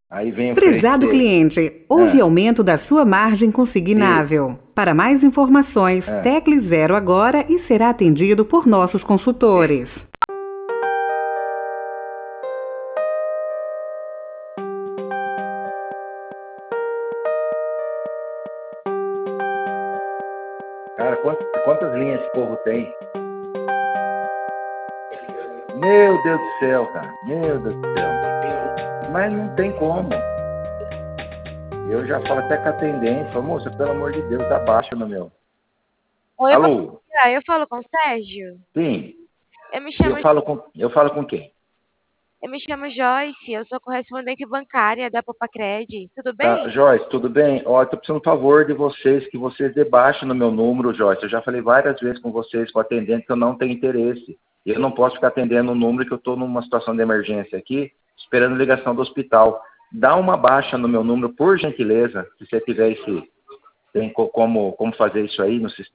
Aí vem Prezado oferecer. cliente, houve Ah, aumento da sua margem e, consignável. Para mais informações, ah, tecle 0 agora e será atendido por nossos consultores. cara, quantas linhas esse povo tem? Meu Deus do céu, cara. Meu Deus do céu. Mas não tem como. Eu já falo até com a atendente, falo, moça, pelo amor de Deus, abaixa no meu. Oi, bom Alô? dia. Eu falo com o Sérgio. Sim. Eu me Eu chamo, falo com, eu falo com quem? eu me chamo Joyce. Eu sou correspondente bancária da Popacred. Tudo Ah, bem? Joyce, tudo bem? Ó, eu tô precisando, por favor, de vocês, que vocês debaixem no meu número, Joyce. Eu já falei várias vezes com vocês, com o atendente, que eu não tenho interesse. Eu não posso ficar atendendo um número que eu estou numa situação de emergência aqui, esperando ligação do hospital. Dá uma baixa no meu número, por gentileza, se você tiver esse, tem como fazer isso aí no sistema.